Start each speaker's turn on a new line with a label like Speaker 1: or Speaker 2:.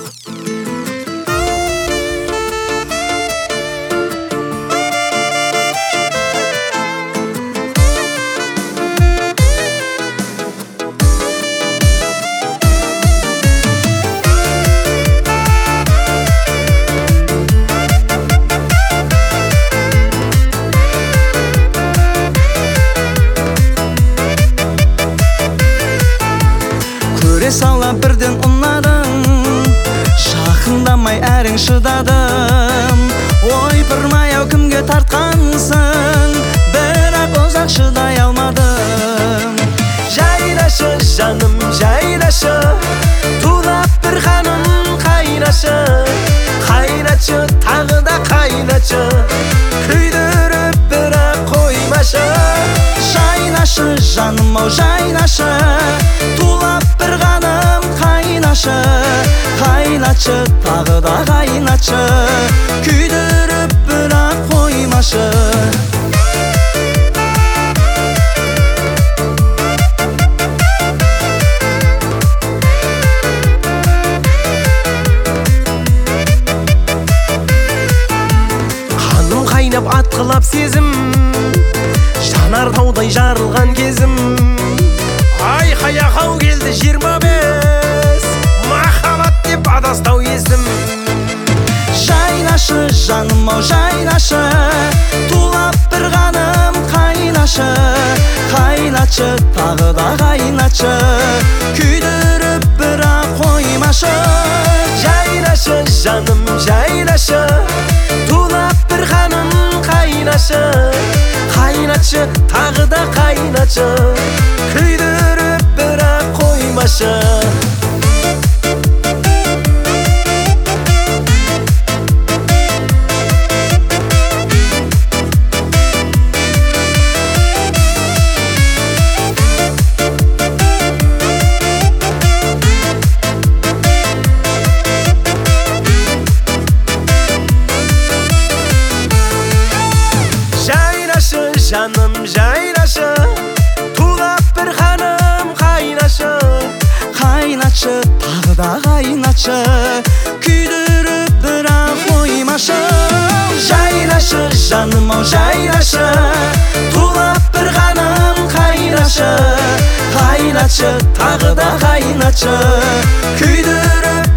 Speaker 1: Сала бірден ұнадың, жақындамай әрің шыдадым. Ойпырмай ау кімге тартқансың, бірақ ұзақ шыдай алмадым.
Speaker 2: Жайнашы жаным жайнашы, тулап бір қаным қайнашы. Қайнатшы тағы да қайнатшы, күйдіріп бірақ қоймашы.
Speaker 1: Жайнашы жаным ау жайнашы, тулап бір қаным қайнашы. Қайнатшы тағы да қайнатшы, күйдіріп бірақ қоймашы.
Speaker 2: Қаным қайнап атқылап сезім, жанар таудай жарылған кезім. Айқай-ақау келді 25, махаббат деп адастау есім.
Speaker 1: Жайнашы жаным ау жайнашы, тулап бір қаным қайнашы. Қайнатшы тағы да қайнатшы, күйдіріп бірақ қоймашы.
Speaker 2: Жайнашы жаным жайнашы, тулап бір қаным қайнашы. Қайнатшы тағы да қайнатшы, күйдіріп бірақ қоймашы. Жайнашы жаным жайнашы, тулап бір қаным қайнашы.
Speaker 1: Қайнатшы тағы да қайнатшы, күйдіріп бірақ қоймашы. Жайнашы жаным ау жайнашы, тулап бір қаным қайнашы. Қайнатшы тағы да қайнатшы, күйдіріп